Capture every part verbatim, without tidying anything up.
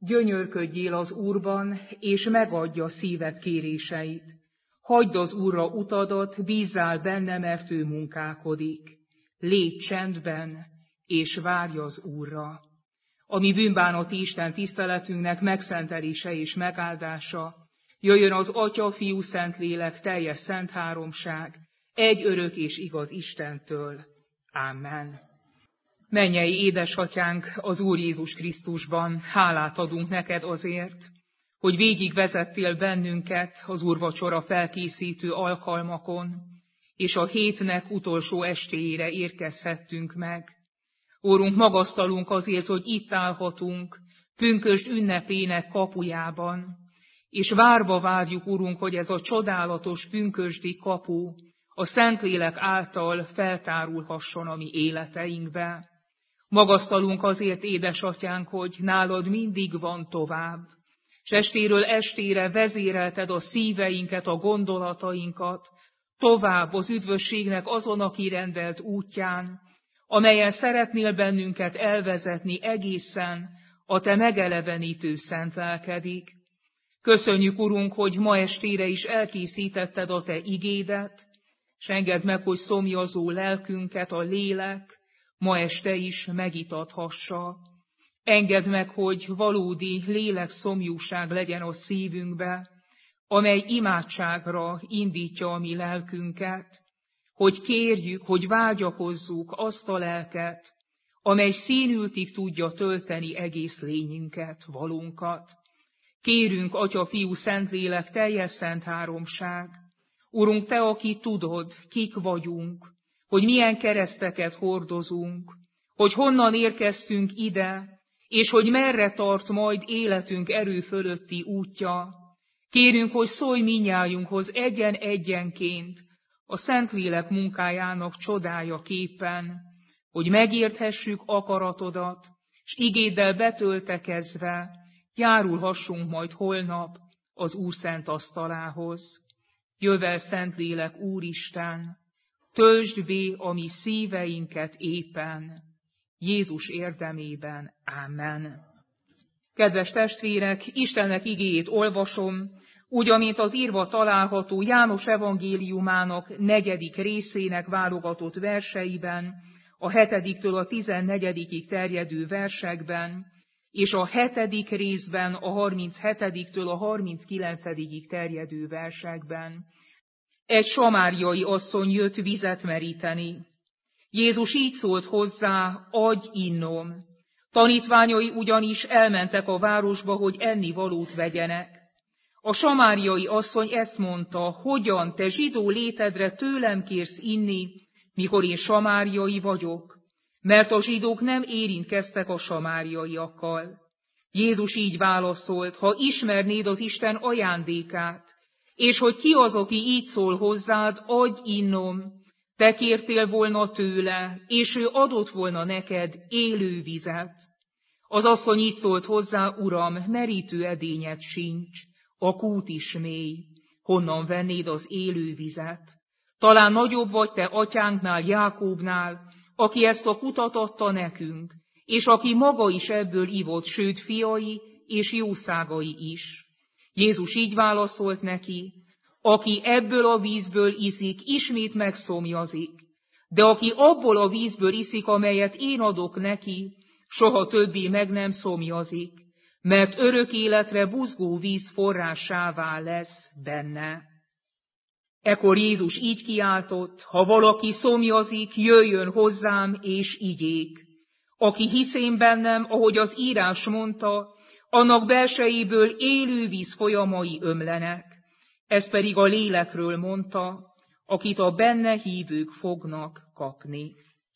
Gyönyörködjél az Úrban, és megadja szíved kéréseit. Hagyd az Úrra utadat, bízzál benne, mert ő munkálkodik. Légy csendben, és várj az Úrra. A mi bűnbánati Isten tiszteletünknek megszentelése és megáldása, jöjjön az Atya, Fiú, Szentlélek, teljes szent háromság, egy örök és igaz Istentől. Amen. Mennyei édesatyánk az Úr Jézus Krisztusban, hálát adunk neked azért, hogy végigvezettél bennünket az úrvacsora felkészítő alkalmakon, és a hétnek utolsó estéjére érkezhettünk meg. Úrunk, magasztalunk azért, hogy itt állhatunk, pünkösd ünnepének kapujában, és várva várjuk, Urunk, hogy ez a csodálatos pünkösdi kapu a Szentlélek által feltárulhasson a mi életeinkbe. Magasztalunk azért, édesatyánk, hogy nálad mindig van tovább, és estéről estére vezérelted a szíveinket, a gondolatainkat, tovább az üdvösségnek azon a kirendelt útján, amelyen szeretnél bennünket elvezetni egészen a te megelevenítő szent lelkedig. Köszönjük, Urunk, hogy ma estére is elkészítetted a te igédet, és engedd meg, hogy szomjazó lelkünket a lélek ma este is megitathassa. Engedd meg, hogy valódi lélekszomjúság legyen a szívünkbe, amely imádságra indítja a mi lelkünket, hogy kérjük, hogy vágyakozzuk azt a lelket, amely színültig tudja tölteni egész lényünket, valunkat. Kérünk, Atya, Fiú, Szentlélek, teljes szent háromság. Urunk, te, aki tudod, kik vagyunk, hogy milyen kereszteket hordozunk, hogy honnan érkeztünk ide, és hogy merre tart majd életünk erő fölötti útja. Kérünk, hogy szólj minnyájunkhoz egyen-egyenként a Szentlélek munkájának csodája képen, hogy megérthessük akaratodat, s igéddel betöltekezve járulhassunk majd holnap az Úr szent asztalához. Jövel, Szentlélek, Úristen, töltsd bé a mi szíveinket éppen, Jézus érdemében. Ámen. Kedves testvérek, Istennek igéjét olvasom, úgy, amint az írva található János evangéliumának negyedik részének válogatott verseiben, a hetediktől a tizennegyedikig terjedő versekben, és a hetedik részben a harminchetidiktől a harminckilencedikig terjedő versekben. Egy samáriai asszony jött vizet meríteni. Jézus így szólt hozzá, adj innom. Tanítványai ugyanis elmentek a városba, hogy ennivalót vegyenek. A samáriai asszony ezt mondta, hogyan te zsidó létedre tőlem kérsz inni, mikor én samáriai vagyok, mert a zsidók nem érintkeztek a samáriaiakkal. Jézus így válaszolt, ha ismernéd az Isten ajándékát, és hogy ki az, aki így szól hozzád, adj innom, te kértél volna tőle, és ő adott volna neked élő vizet. Az asszony így szólt hozzá, Uram, merítő edényed sincs, a kút is mély, honnan vennéd az élő vizet? Talán nagyobb vagy te atyánknál, Jákóbnál, aki ezt a kutat adta nekünk, és aki maga is ebből ivott, sőt fiai és jószágai is. Jézus így válaszolt neki, aki ebből a vízből iszik, ismét megszomjazik, de aki abból a vízből iszik, amelyet én adok neki, soha többé meg nem szomjazik, mert örök életre buzgó víz forrásává lesz benne. Ekkor Jézus így kiáltott, ha valaki szomjazik, jöjjön hozzám és igyék. Aki hisz én bennem, ahogy az írás mondta, annak belsejéből élő víz folyamai ömlenek. Ez pedig a lélekről mondta, akit a benne hívők fognak kapni.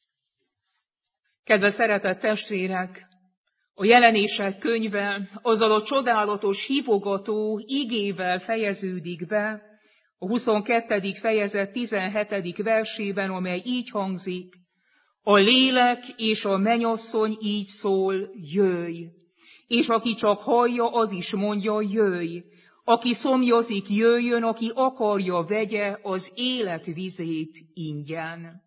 Kedves szeretett testvérek, a Jelenések könyve azzal a csodálatos, hívogató igével fejeződik be, a huszonkettedik fejezet tizenhetedik versében, amely így hangzik, a lélek és a mennyasszony így szól, jöjj, és aki csak hallja, az is mondja, jöjj, aki szomjazik, jöjjön, aki akarja, vegye az élet vizét ingyen.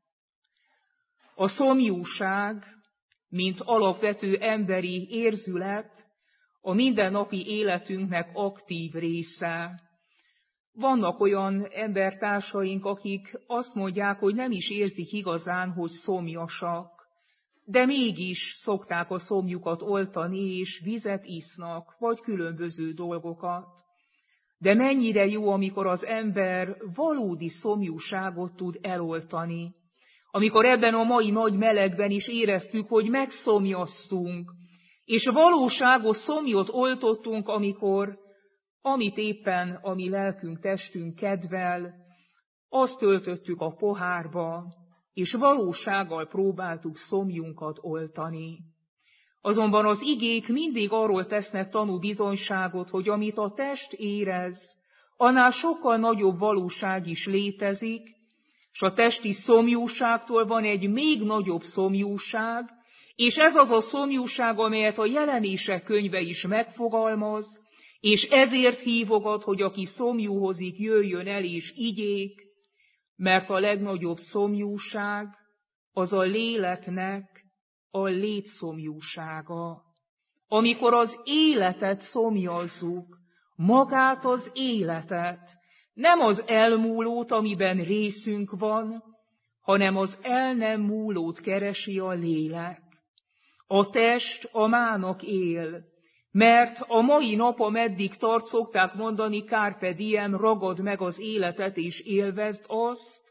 A szomjúság, mint alapvető emberi érzület, a mindennapi életünknek aktív része. Vannak olyan embertársaink, akik azt mondják, hogy nem is érzik igazán, hogy szomjasak, de mégis szokták a szomjukat oltani, és vizet isznak, vagy különböző dolgokat. De mennyire jó, amikor az ember valódi szomjúságot tud eloltani. Amikor ebben a mai nagy melegben is éreztük, hogy megszomjaztunk, és valóságos szomjot oltottunk, amikor, amit éppen a mi lelkünk, testünk kedvel, azt töltöttük a pohárba, és valósággal próbáltuk szomjunkat oltani. Azonban az igék mindig arról tesznek tanúbizonyságot, hogy amit a test érez, annál sokkal nagyobb valóság is létezik, és a testi szomjúságtól van egy még nagyobb szomjúság, és ez az a szomjúság, amelyet a Jelenések könyve is megfogalmaz, és ezért hívogat, hogy aki szomjúhozik, jöjjön el és igyék, mert a legnagyobb szomjúság az a léleknek a létszomjúsága. Amikor az életet szomjazzuk, magát az életet, nem az elmúlót, amiben részünk van, hanem az el nem múlót keresi a lélek. A test a mának él, mert a mai nap, ameddig tart, szokták mondani, carpe diem, ragad meg az életet és élvezd azt,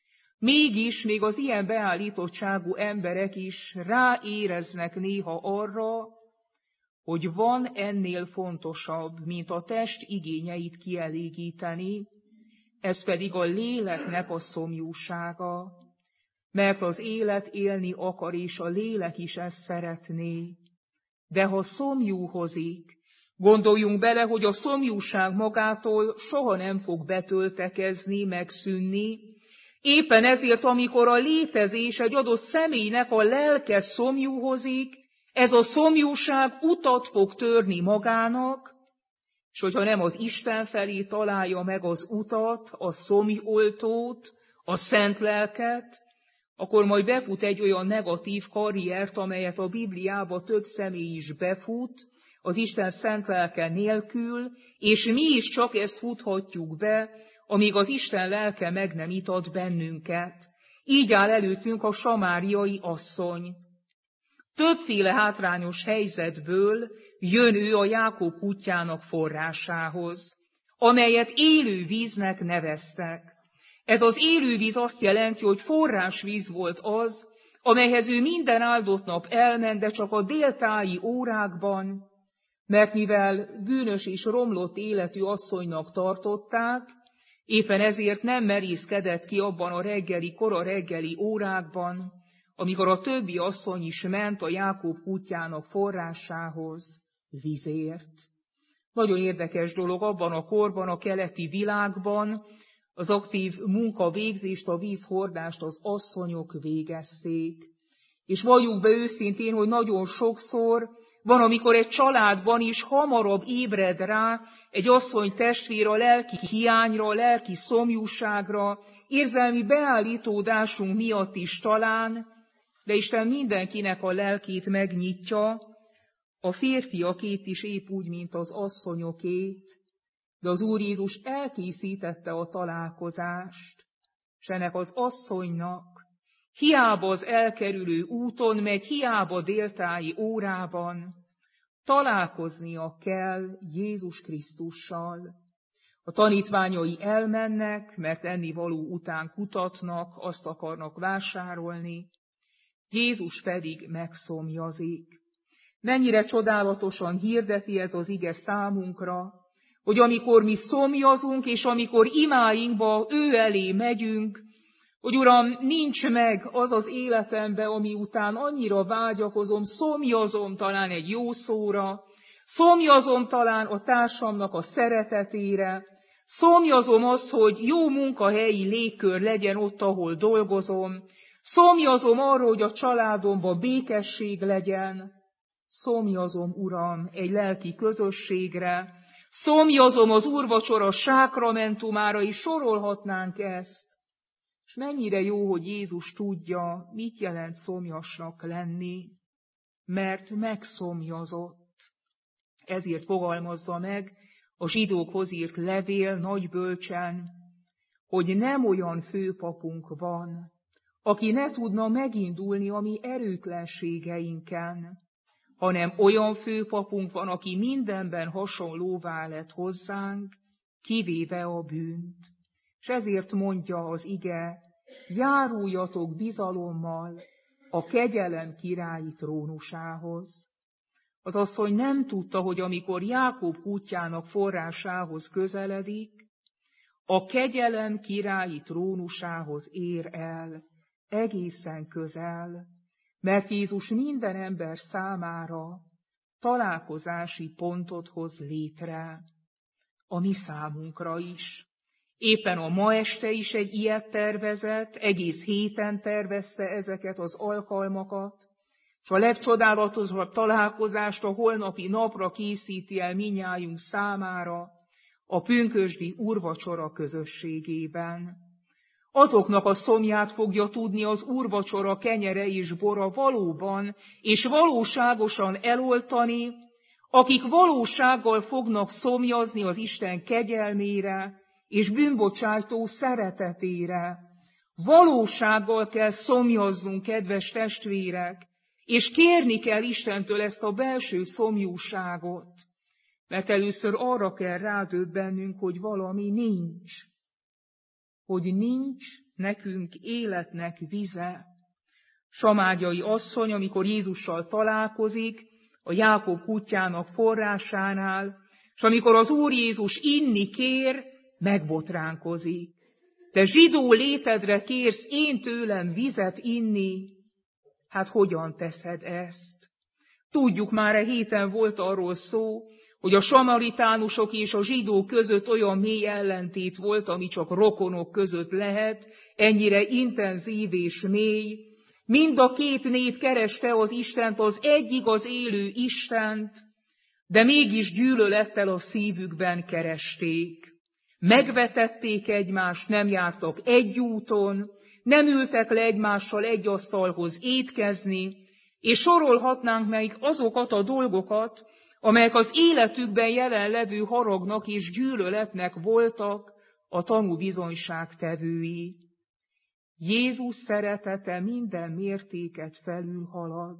mégis még az ilyen beállítottságú emberek is ráéreznek néha arra, hogy van ennél fontosabb, mint a test igényeit kielégíteni, ez pedig a léleknek a szomjúsága, mert az élet élni akar, és a lélek is ezt szeretné. De ha szomjúhozik, gondoljunk bele, hogy a szomjúság magától soha nem fog betöltekezni, megszűnni. Éppen ezért, amikor a létezés egy adott személynek a lelke szomjúhozik, ez a szomjúság utat fog törni magának, és hogyha nem az Isten felé találja meg az utat, a szomjoltót, a szent lelket, akkor majd befut egy olyan negatív karriert, amelyet a Bibliába több személy is befut, az Isten szent lelke nélkül, és mi is csak ezt futhatjuk be, amíg az Isten lelke meg nem itat bennünket. Így áll előttünk a samáriai asszony. Többféle hátrányos helyzetből jön ő a Jákob kutyának forrásához, amelyet élő víznek neveztek. Ez az élővíz azt jelenti, hogy forrásvíz volt az, amelyhez ő minden áldott nap elment, de csak a déltáji órákban, mert mivel bűnös és romlott életű asszonynak tartották, éppen ezért nem merészkedett ki abban a reggeli, kora reggeli órákban, amikor a többi asszony is ment a Jákob kutyának forrásához, vizért. Nagyon érdekes dolog, abban a korban, a keleti világban az aktív munkavégzést, a vízhordást az asszonyok végezték. És valljuk be őszintén, hogy nagyon sokszor van, amikor egy családban is hamarabb ébred rá egy asszony testvér a lelki hiányra, a lelki szomjúságra, érzelmi beállítódásunk miatt is talán, de Isten mindenkinek a lelkét megnyitja, a férfiakét is épp úgy, mint az asszonyokét, de az Úr Jézus elkészítette a találkozást, s ennek az asszonynak hiába az elkerülő úton megy, hiába déltáji órában, találkoznia kell Jézus Krisztussal. A tanítványai elmennek, mert ennivaló után kutatnak, azt akarnak vásárolni, Jézus pedig megszomjazik. Mennyire csodálatosan hirdeti ez az ige számunkra, hogy amikor mi szomjazunk, és amikor imáinkba ő elé megyünk, hogy Uram, nincs meg az az életembe, ami után annyira vágyakozom, szomjazom talán egy jó szóra, szomjazom talán a társamnak a szeretetére, szomjazom azt, hogy jó munkahelyi légkör legyen ott, ahol dolgozom, szomjazom arról, hogy a családomban békesség legyen, szomjazom, Uram, egy lelki közösségre, szomjazom az úrvacsora sákramentumára, is sorolhatnánk ezt. És mennyire jó, hogy Jézus tudja, mit jelent szomjasnak lenni, mert megszomjazott. ezért fogalmazza meg a zsidókhoz írt levél nagy bölcsen, hogy nem olyan főpapunk van, aki ne tudna megindulni a mi erőtlenségeinken, hanem olyan főpapunk van, aki mindenben hasonlóvá lett hozzánk, kivéve a bűnt. És ezért mondja az ige, járuljatok bizalommal a kegyelem királyi trónusához. Az asszony nem tudta, hogy amikor Jákob kútjának forrásához közeledik, a kegyelem királyi trónusához ér el, egészen közel, mert Jézus minden ember számára találkozási pontot hoz létre, a mi számunkra is. Éppen a ma este is egy ilyet tervezett, egész héten tervezte ezeket az alkalmakat, és a legcsodálatosabb találkozást a holnapi napra készíti el minnyájunk számára a pünkösdi úrvacsora közösségében. Azoknak a szomját fogja tudni az úrvacsora kenyere és bora valóban és valóságosan eloltani, akik valósággal fognak szomjazni az Isten kegyelmére és bűnbocsájtó szeretetére. Valósággal kell szomjaznunk, kedves testvérek, és kérni kell Istentől ezt a belső szomjúságot, mert először arra kell rádöbbennünk, hogy valami nincs, hogy nincs nekünk életnek vize. Samágyai asszony, amikor Jézussal találkozik, a Jákob kútjának forrásánál, és amikor az Úr Jézus inni kér, megbotránkozik. Te zsidó létedre kérsz én tőlem vizet inni, hát hogyan teszed ezt? Tudjuk, már a héten volt arról szó, hogy a samaritánusok és a zsidók között olyan mély ellentét volt, ami csak rokonok között lehet, ennyire intenzív és mély. Mind a két nép kereste az Istent, az egy igaz élő Istent, de mégis gyűlölettel a szívükben keresték. Megvetették egymást, nem jártak egy úton, nem ültek le egymással egy asztalhoz étkezni, és sorolhatnánk meg azokat a dolgokat, amelyek az életükben jelenlevő haragnak és gyűlöletnek voltak a tanúbizonyság tevői. Jézus szeretete minden mértéket felülhalad.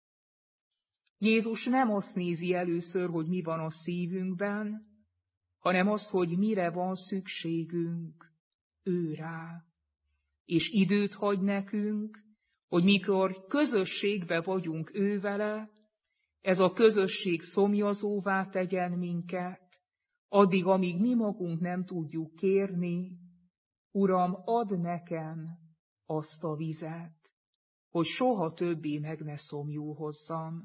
Jézus nem azt nézi először, hogy mi van a szívünkben, hanem azt, hogy mire van szükségünk ő rá. És időt hagy nekünk, hogy mikor közösségbe vagyunk ő vele, ez a közösség szomjazóvá tegyen minket, addig, amíg mi magunk nem tudjuk kérni, Uram, add nekem azt a vizet, hogy soha többé meg ne szomjúhozzam.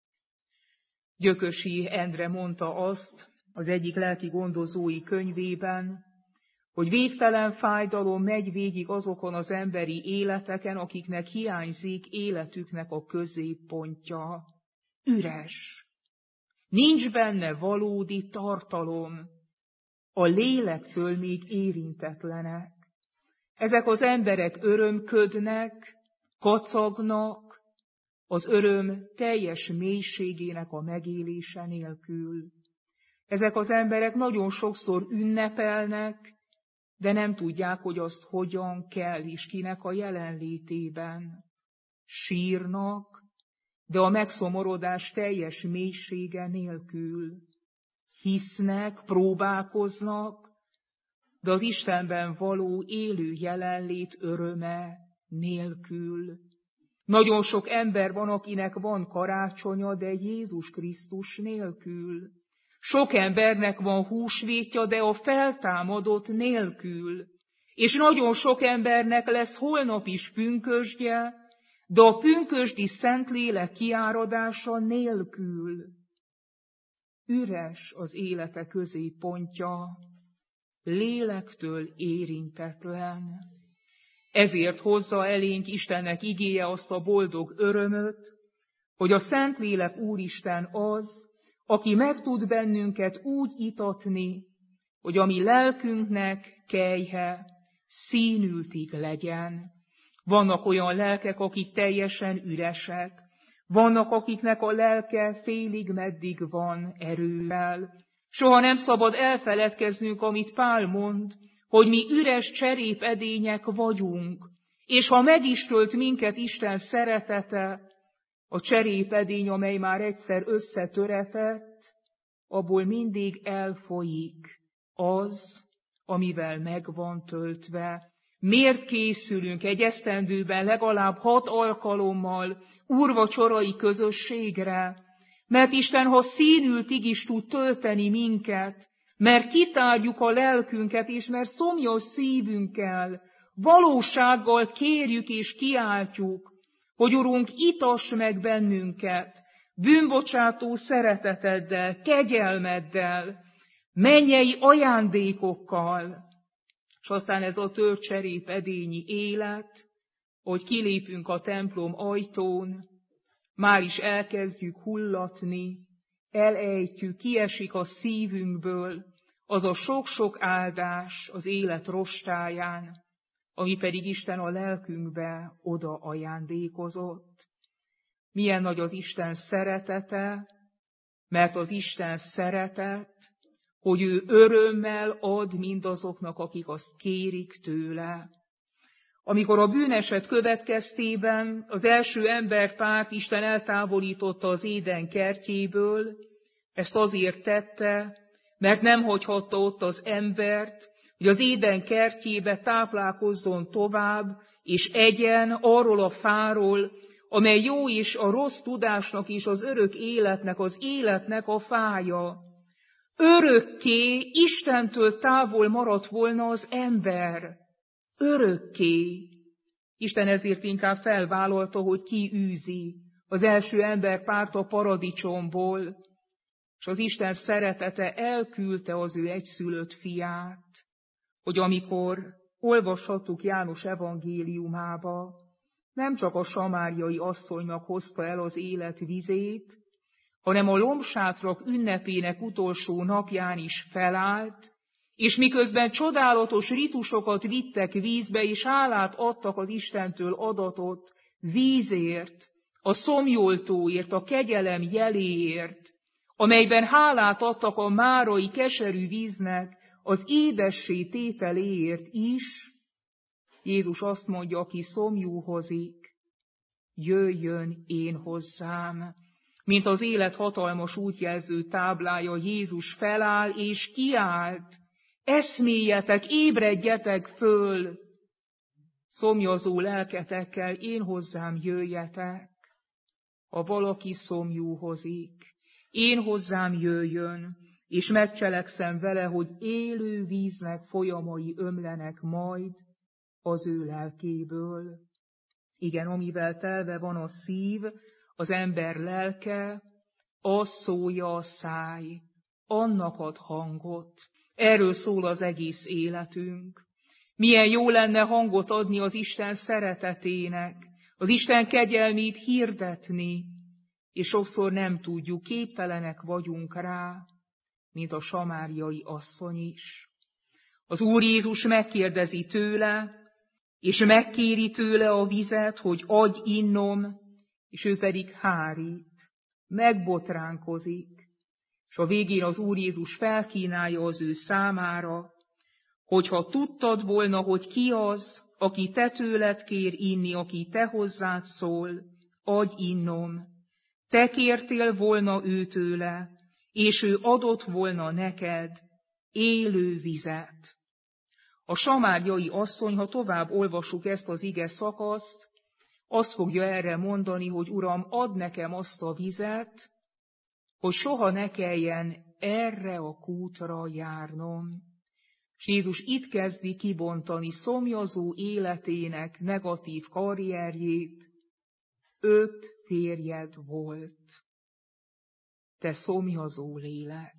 Gyökösi Endre mondta azt az egyik lelki gondozói könyvében, hogy végtelen fájdalom megy végig azokon az emberi életeken, akiknek hiányzik életüknek a középpontja. Üres. Nincs benne valódi tartalom. A lélektől még érintetlenek. Ezek az emberek örömködnek, kacagnak, az öröm teljes mélységének a megélése nélkül. Ezek az emberek nagyon sokszor ünnepelnek, de nem tudják, hogy azt hogyan kell és kinek a jelenlétében. Sírnak, de a megszomorodás teljes mélysége nélkül. Hisznek, próbálkoznak, de az Istenben való élő jelenlét öröme nélkül. Nagyon sok ember van, akinek van karácsonya, de Jézus Krisztus nélkül. Sok embernek van húsvétja, de a feltámadott nélkül. És nagyon sok embernek lesz holnap is pünkösdje, de a pünkösdi Szentlélek kiáradása nélkül. Üres az élete középpontja, lélektől érintetlen. Ezért hozza elénk Istennek igéje azt a boldog örömöt, hogy a Szentlélek Úristen az, aki meg tud bennünket úgy itatni, hogy a mi lelkünknek kelyhe színültig legyen. Vannak olyan lelkek, akik teljesen üresek, Vannak, akiknek a lelke félig meddig van erővel. Soha nem szabad elfeledkeznünk, amit Pál mond, hogy mi üres cserépedények vagyunk, és ha meg is tölt minket Isten szeretete, a cserépedény, amely már egyszer összetöretett, abból mindig elfolyik az, amivel meg van töltve. Miért készülünk egy esztendőben legalább hat alkalommal úrvacsorai közösségre? Mert Isten, ha színültig is tud tölteni minket, mert kitárjuk a lelkünket, és mert szomjas szívünkkel, valósággal kérjük és kiáltjuk, hogy Urunk, itass meg bennünket, bűnbocsátó szereteteddel, kegyelmeddel, mennyei ajándékokkal, és aztán ez a tört cserépedényi élet, hogy kilépünk a templom ajtón, már is elkezdjük hullatni, elejtjük, kiesik a szívünkből az a sok-sok áldás az élet rostáján, ami pedig Isten a lelkünkbe oda ajándékozott. Milyen nagy az Isten szeretete, mert az Isten szeretet, hogy ő örömmel ad mindazoknak, akik azt kérik tőle. Amikor a bűneset következtében az első emberpárt Isten eltávolította az Éden kertjéből, ezt azért tette, mert nem hagyhatta ott az embert, hogy az Éden kertjébe táplálkozzon tovább, és egyen arról a fáról, amely jó és a rossz tudásnak és az örök életnek, az életnek a fája. Örökké Istentől távol maradt volna az ember. Örökké. Isten ezért inkább felvállalta, hogy kiűzi az első emberpárt a paradicsomból, és az Isten szeretete elküldte az ő egyszülött fiát, hogy amikor olvashattuk János evangéliumába, nem csak a samáriai asszonynak hozta el az élet vizét, hanem a lombsátrak ünnepének utolsó napján is felállt, és miközben csodálatos ritusokat vittek vízbe, és hálát adtak az Istentől adatott vízért, a szomjoltóért, a kegyelem jeléért, amelyben hálát adtak a márai keserű víznek az édessé tételéért is, Jézus azt mondja, aki szomjúhozik, jöjjön én hozzám. Mint az élet hatalmas útjelző táblája, Jézus feláll és kiált, eszméljetek, ébredjetek föl, szomjazó lelketekkel én hozzám jöjjetek, ha valaki szomjúhozik, én hozzám jöjjön, és megcselekszem vele, hogy élő víznek folyamai ömlenek majd az ő lelkéből. Igen, amivel telve van a szív, az ember lelke, az szólja a száj, annak ad hangot. Erről szól az egész életünk. Milyen jó lenne hangot adni az Isten szeretetének, az Isten kegyelmét hirdetni, és sokszor nem tudjuk, képtelenek vagyunk rá, mint a samáriai asszony is. Az Úr Jézus megkérdezi tőle, és megkéri tőle a vizet, hogy adj innom, és ő pedig hárít, megbotránkozik, és a végén az Úr Jézus felkínálja az ő számára, hogyha tudtad volna, hogy ki az, aki te tőled kér inni, aki te hozzád szól, adj innom. Te kértél volna őtőle, és ő adott volna neked élő vizet. A samáriai asszony, ha tovább olvassuk ezt az ige szakaszt, azt fogja erre mondani, hogy Uram, add nekem azt a vizet, hogy soha ne kelljen erre a kútra járnom. És Jézus itt kezdi kibontani szomjazó életének negatív karrierjét. Öt férjed volt, te szomjazó lélek.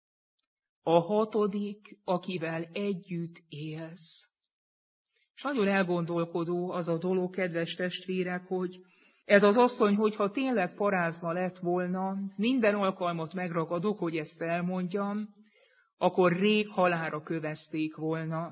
A hatodik, akivel együtt élsz. És nagyon elgondolkodó az a dolog, kedves testvérek, hogy ez az asszony, hogyha tényleg parázna lett volna, minden alkalmat megragadok, hogy ezt elmondjam, akkor rég halálra kövezték volna.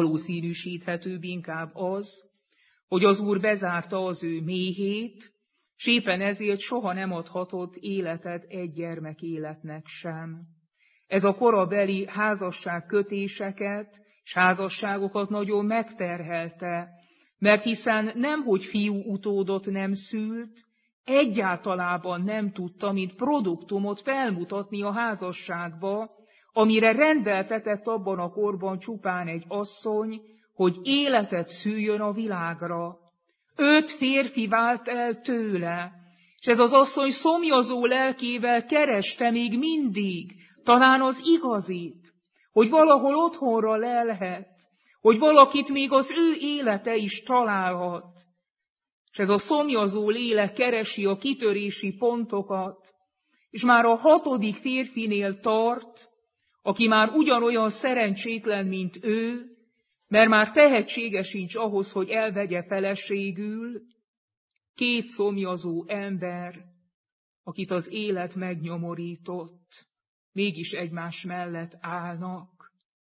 Valószínűsíthetőbb inkább az, hogy az Úr bezárta az ő méhét, s éppen ezért soha nem adhatott életet egy gyermek életnek sem. Ez a korabeli házasságkötéseket és házasságokat nagyon megterhelte, mert hiszen nemhogy fiú utódot nem szült, egyáltalában nem tudta, mint produktumot felmutatni a házasságba, amire rendeltetett abban a korban csupán egy asszony, hogy életet szüljön a világra. Öt férfi vált el tőle, és ez az asszony szomjazó lelkével kereste még mindig, talán az igazit, hogy valahol otthonra lelhet, hogy valakit még az ő élete is találhat. És ez a szomjazó lélek keresi a kitörési pontokat, és már a hatodik férfinél tart, aki már ugyanolyan szerencsétlen, mint ő, mert már tehetsége sincs ahhoz, hogy elvegye feleségül, két szomjazó ember, akit az élet megnyomorított, mégis egymás mellett állnak,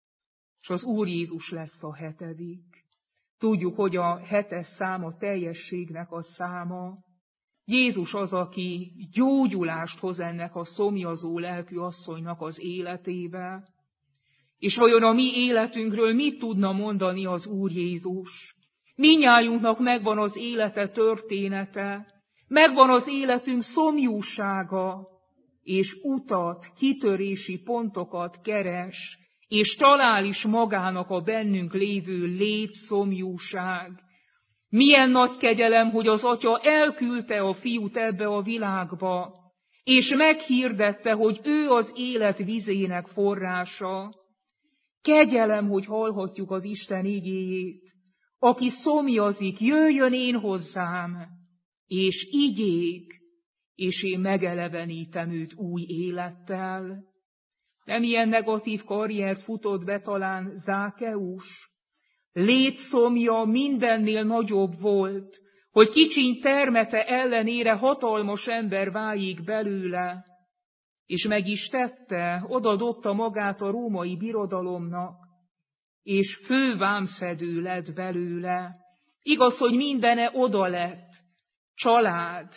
és az Úr Jézus lesz a hetedik. Tudjuk, hogy a hetes szám a teljességnek a száma. Jézus az, aki gyógyulást hoz ennek a szomjazó lelkű asszonynak az életébe. És vajon a mi életünkről mit tudna mondani az Úr Jézus? Mindnyájunknak megvan az élete története, megvan az életünk szomjúsága, és utat, kitörési pontokat keres, és talál is magának a bennünk lévő létszomjúság. Milyen nagy kegyelem, hogy az Atya elküldte a Fiút ebbe a világba, és meghirdette, hogy ő az élet vizének forrása. Kegyelem, hogy hallhatjuk az Isten igéjét. Aki szomjazik, jöjjön én hozzám, és igyék, és én megelevenítem őt új élettel. Nem ilyen negatív karriert futott be talán Zákeus? Létszomja mindennél nagyobb volt, hogy kicsiny termete ellenére hatalmas ember váljék belőle, és meg is tette, odadobta magát a római birodalomnak, és fő vámszedő lett belőle. Igaz, hogy mindene oda lett, család,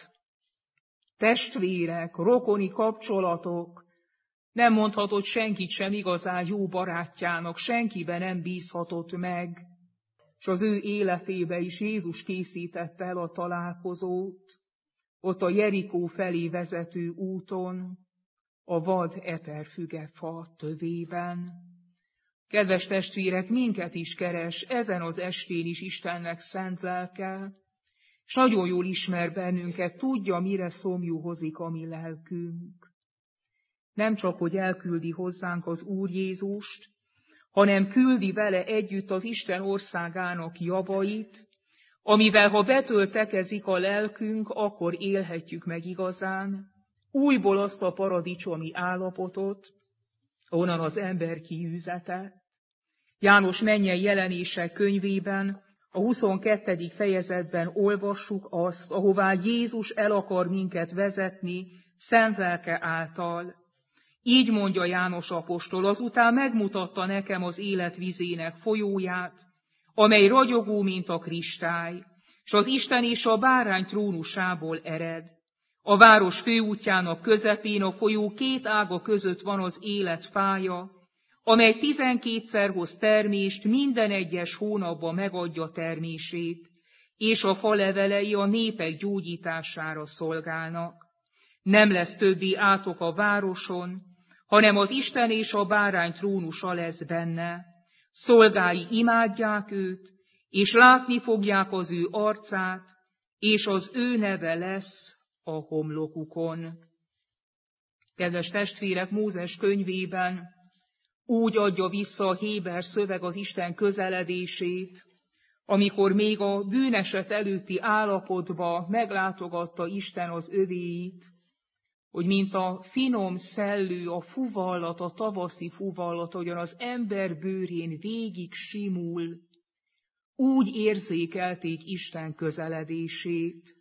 testvérek, rokoni kapcsolatok, nem mondhatott senkit sem igazán jó barátjának, senkiben nem bízhatott meg, és az ő életébe is Jézus készítette el a találkozót, ott a Jerikó felé vezető úton, a vad eperfügefa tövében. Kedves testvérek, minket is keres ezen az estén is Istennek szent lelke, és nagyon jól ismer bennünket, tudja, mire szomjúhozik a mi lelkünk. Nem csak, hogy elküldi hozzánk az Úr Jézust, hanem küldi vele együtt az Isten országának javait, amivel ha betöltekezik a lelkünk, akkor élhetjük meg igazán, újból azt a paradicsomi állapotot, onnan az ember kiűzetett. János mennyei jelenések könyvében, a huszonkettedik fejezetben olvassuk azt, ahová Jézus el akar minket vezetni szent lelke által. Így mondja János apostol, azután megmutatta nekem az élet vizének folyóját, amely ragyogó, mint a kristály, és az Isten és a bárány trónusából ered. A város főútjának közepén a folyó két ága között van az élet fája, amely tizenkétszer hoz termést, minden egyes hónapban megadja termését, és a fa levelei a népek gyógyítására szolgálnak. Nem lesz többi átok a városon, hanem az Isten és a bárány trónusa lesz benne. Szolgái imádják őt, és látni fogják az ő arcát, és az ő neve lesz a homlokukon. Kedves testvérek, Mózes könyvében úgy adja vissza a héber szöveg az Isten közeledését, amikor még a bűneset előtti állapotba meglátogatta Isten az övéit, hogy mint a finom szellő, a fuvallat, a tavaszi fuvallat, ahogyan az ember bőrén végig simul, úgy érzékelték Isten közeledését.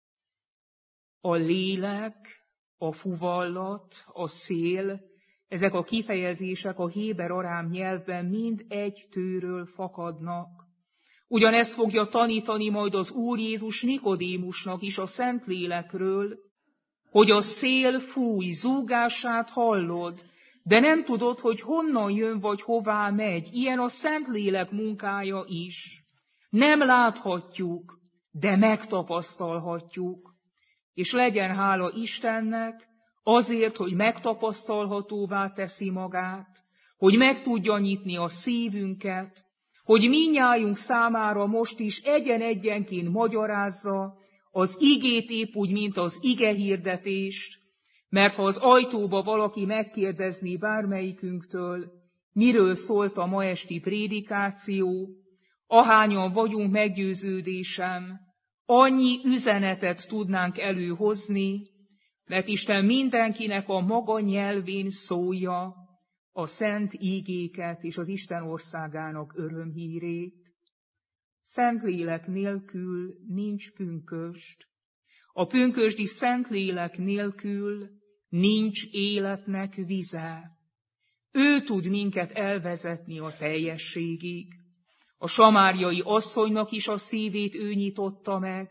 A lélek, a fuvallat, a szél, ezek a kifejezések a héber arám nyelvben mind egy tőről fakadnak. Ugyanezt fogja tanítani majd az Úr Jézus Nikodémusnak is a Szentlélekről, hogy a szél fúj, zúgását hallod, de nem tudod, hogy honnan jön vagy hová megy. Ilyen a Szentlélek munkája is. Nem láthatjuk, de megtapasztalhatjuk. És legyen hála Istennek azért, hogy megtapasztalhatóvá teszi magát, hogy meg tudja nyitni a szívünket, hogy mindnyájunk számára most is egyen-egyenként magyarázza az igét épp úgy, mint az igehirdetést, mert ha az ajtóba valaki megkérdezné bármelyikünktől, miről szólt a ma esti prédikáció, ahányan vagyunk meggyőződésem, annyi üzenetet tudnánk előhozni, mert Isten mindenkinek a maga nyelvén szólja a szent ígéket és az Isten országának örömhírét. Szentlélek nélkül nincs pünkösd. A pünkösdi Szentlélek nélkül nincs életnek vize. Ő tud minket elvezetni a teljességig. A samáriai asszonynak is a szívét ő nyitotta meg,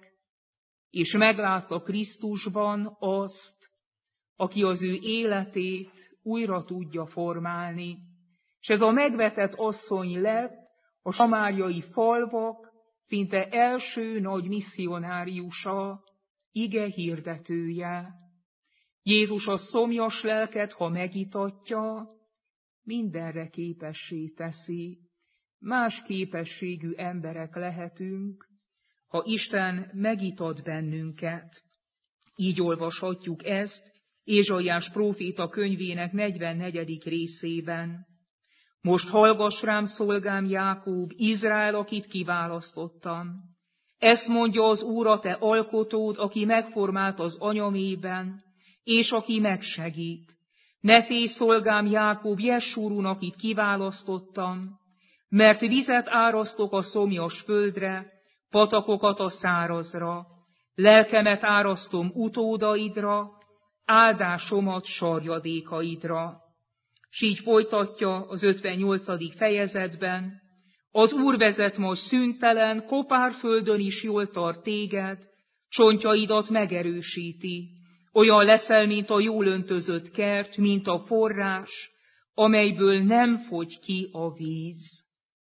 és meglátta Krisztusban azt, aki az ő életét újra tudja formálni. És ez a megvetett asszony lett a samáriai falvak szinte első nagy misszionáriusa, ige hirdetője. Jézus a szomjas lelket, ha megitatja, mindenre képessé teszi. Más képességű emberek lehetünk, ha Isten megitat bennünket. Így olvashatjuk ezt Ézsaiás próféta könyvének negyvennegyedik részében. Most hallgass rám, szolgám Jákób, Izrael, akit kiválasztottam. Ezt mondja az Úr, a te alkotód, aki megformált az anyamében, és aki megsegít. Ne félj, szolgám Jákób, Jessúrun, akit kiválasztottam, mert vizet árasztok a szomjas földre, patakokat a szárazra, lelkemet árasztom utódaidra, áldásomat sarjadékaidra. S így folytatja az ötvennyolcadik fejezetben, az Úr vezet most szüntelen, kopárföldön is jól tart téged, csontjaidat megerősíti, olyan leszel, mint a jól öntözött kert, mint a forrás, amelyből nem fogy ki a víz.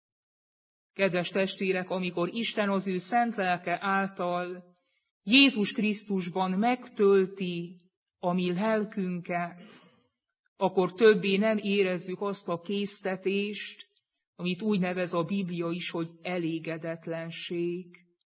Kedves testvérek, amikor Isten az ő szent lelke által Jézus Krisztusban megtölti a mi lelkünket, akkor többé nem érezzük azt a késztetést, amit úgy nevez a Biblia is, hogy elégedetlenség.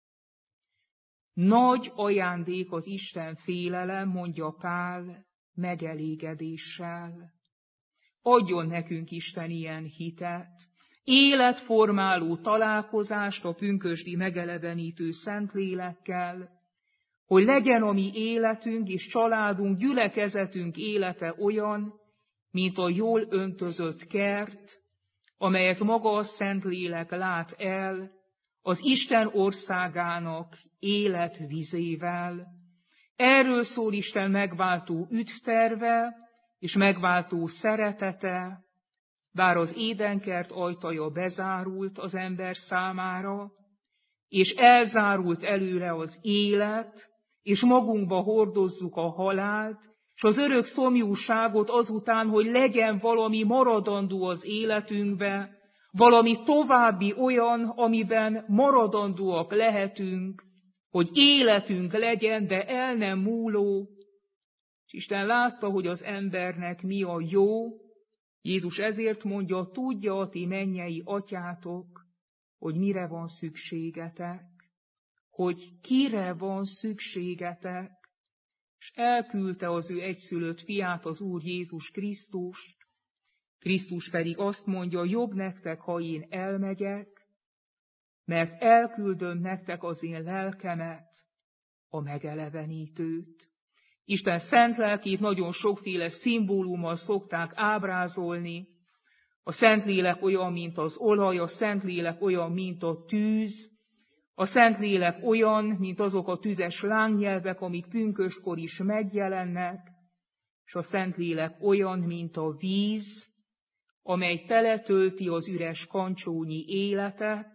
Nagy ajándék az Isten félelem, mondja Pál, megelégedéssel. Adjon nekünk Isten ilyen hitet, életformáló találkozást a pünkösdi megelevenítő Szentlélekkel, hogy legyen a mi életünk és családunk, gyülekezetünk élete olyan, mint a jól öntözött kert, amelyet maga a Szentlélek lát el az Isten országának életvizével. Erről szól Isten megváltó üdvterve és megváltó szeretete, bár az édenkert ajtaja bezárult az ember számára, és elzárult előre az élet, és magunkba hordozzuk a halált, és az örök szomjúságot azután, hogy legyen valami maradandó az életünkbe, valami további olyan, amiben maradandóak lehetünk, hogy életünk legyen, de el nem múló. És Isten látta, hogy az embernek mi a jó, Jézus ezért mondja, tudja a ti mennyei atyátok, hogy mire van szükségetek, hogy kire van szükségetek, és elküldte az ő egyszülött fiát, az Úr Jézus Krisztust. Krisztus pedig azt mondja, jobb nektek, ha én elmegyek, mert elküldöm nektek az én lelkemet, a megelevenítőt. Isten szent lelkét nagyon sokféle szimbólummal szokták ábrázolni. A Szentlélek olyan, mint az olaj, a Szentlélek olyan, mint a tűz, a Szentlélek olyan, mint azok a tüzes lángnyelvek, amik pünköstkor is megjelennek, és a Szentlélek olyan, mint a víz, amely teletölti az üres kancsónyi életet,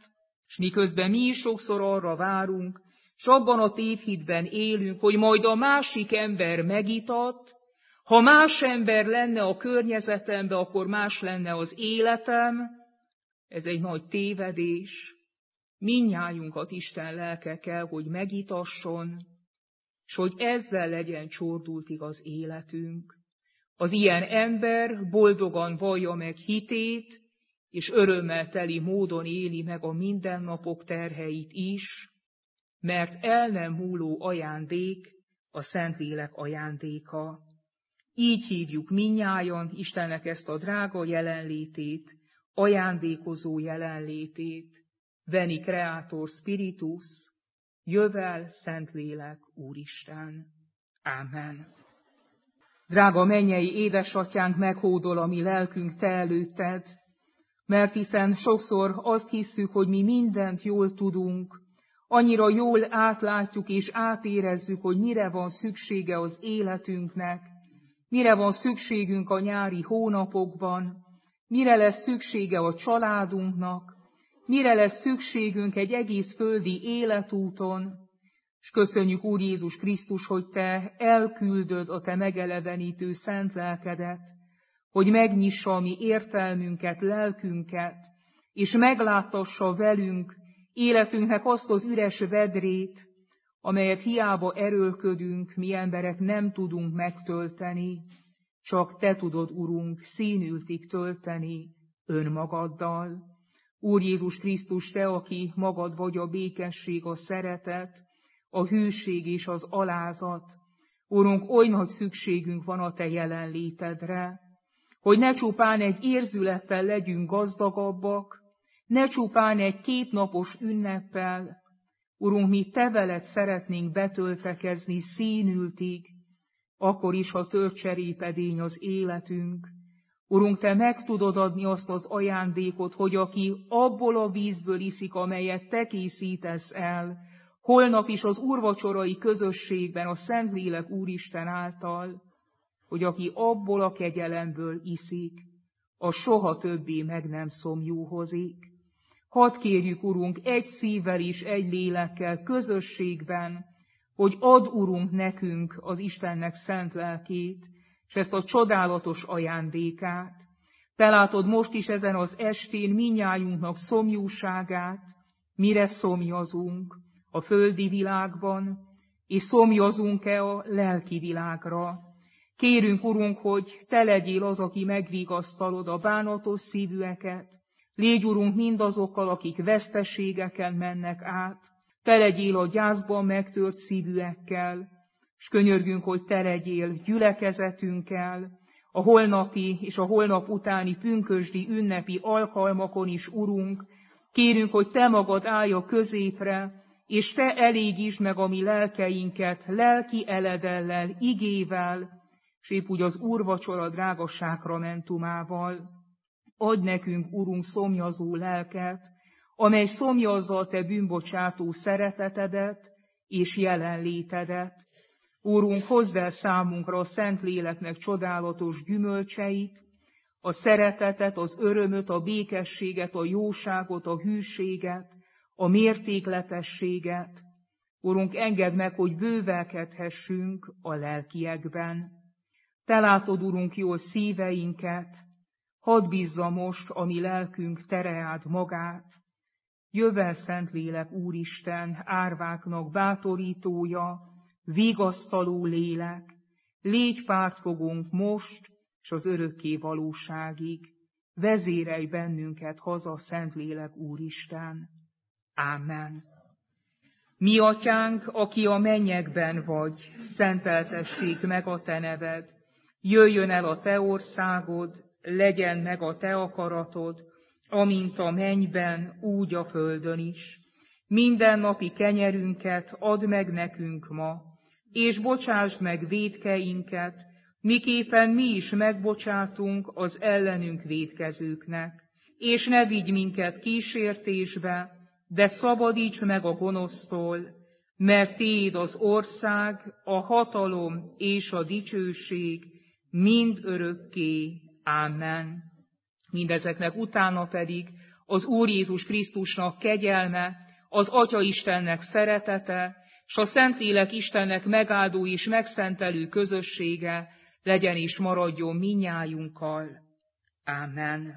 És miközben mi is sokszor arra várunk, s abban a tévhitben élünk, hogy majd a másik ember megitat, ha más ember lenne a környezetemben, akkor más lenne az életem. Ez egy nagy tévedés. Mindnyájunkat Isten lelke kell, hogy megitasson, és hogy ezzel legyen csordultig az életünk. Az ilyen ember boldogan vallja meg hitét, és örömmel teli módon éli meg a mindennapok terheit is, mert el nem múló ajándék a Szentlélek ajándéka. Így hívjuk mindnyájan Istennek ezt a drága jelenlétét, ajándékozó jelenlétét. Veni Creator Spiritus, jövel Szentlélek Úristen. Ámen. Drága mennyei édesatyánk, meghódol a mi lelkünk te előtted, mert hiszen sokszor azt hisszük, hogy mi mindent jól tudunk, annyira jól átlátjuk és átérezzük, hogy mire van szüksége az életünknek, mire van szükségünk a nyári hónapokban, mire lesz szüksége a családunknak, mire lesz szükségünk egy egész földi életúton, és köszönjük, Úr Jézus Krisztus, hogy te elküldöd a te megelevenítő szent lelkedet, hogy megnyissa a mi értelmünket, lelkünket, és megláttassa velünk életünknek azt az üres vedrét, amelyet hiába erőlködünk, mi emberek nem tudunk megtölteni, csak te tudod, Urunk, színültig tölteni önmagaddal. Úr Jézus Krisztus, te, aki magad vagy a békesség, a szeretet, a hűség és az alázat. Urunk, oly nagy szükségünk van a te jelenlétedre, hogy ne csupán egy érzülettel legyünk gazdagabbak, ne csupán egy kétnapos ünneppel, Urunk, mi te veled szeretnénk betöltekezni színültig, akkor is, ha törcserépedény az életünk. Urunk, te meg tudod adni azt az ajándékot, hogy aki abból a vízből iszik, amelyet te készítesz el, holnap is az úrvacsorai közösségben a Szentlélek Úristen által, hogy aki abból a kegyelemből iszik, az soha többé meg nem szomjúhozik. Hadd kérjük, Urunk, egy szívvel és egy lélekkel, közösségben, hogy add, Urunk, nekünk az Istennek szent lelkét, és ezt a csodálatos ajándékát. Te látod most is ezen az estén mindnyájunknak szomjúságát, mire szomjazunk a földi világban, és szomjazunk-e a lelki világra. Kérünk, Urunk, hogy te legyél az, aki megvigasztalod a bánatos szívűeket, légy, Urunk, mindazokkal, akik veszteségeken mennek át, te legyél a gyászban megtört szívűekkel, és könyörgünk, hogy te legyél gyülekezetünkkel, a holnapi és a holnap utáni pünkösdi ünnepi alkalmakon is, Urunk, kérünk, hogy te magad állj a középre, és te elégítsd meg a mi lelkeinket lelki eledellel, igével, és épp úgy az úrvacsora drága sákramentumával. Adj nekünk, Urunk, szomjazó lelket, amely szomjazza a te bűnbocsátó szeretetedet és jelenlétedet. Úrunk, hozd el számunkra a Szentléleknek csodálatos gyümölcseit, a szeretetet, az örömöt, a békességet, a jóságot, a hűséget, a mértékletességet. Urunk, engedd meg, hogy bővelkedhessünk a lelkiekben. Te látod, Urunk, jól szíveinket, hadd bízza most a mi lelkünk tereád magát. Jövel Szentlélek Úristen, árváknak bátorítója, vigasztaló lélek, légy pártfogónk most, s az örökké valóságig. Vezérelj bennünket haza, Szentlélek Úristen. Ámen. Mi atyánk, aki a mennyekben vagy, szenteltessék meg a te neved. Jöjjön el a te országod, legyen meg a te akaratod, amint a mennyben, úgy a földön is. Mindennapi kenyerünket add meg nekünk ma, és bocsásd meg vétkeinket, miképpen mi is megbocsátunk az ellenünk vétkezőknek. És ne vigy minket kísértésbe, de szabadíts meg a gonosztól, mert tiéd az ország, a hatalom és a dicsőség mind örökké. Ámen. Mindezeknek utána pedig az Úr Jézus Krisztusnak kegyelme, az Atya Istennek szeretete, s a Szentlélek Istennek megáldó és megszentelő közössége legyen és maradjon minnyájunkkal. Ámen.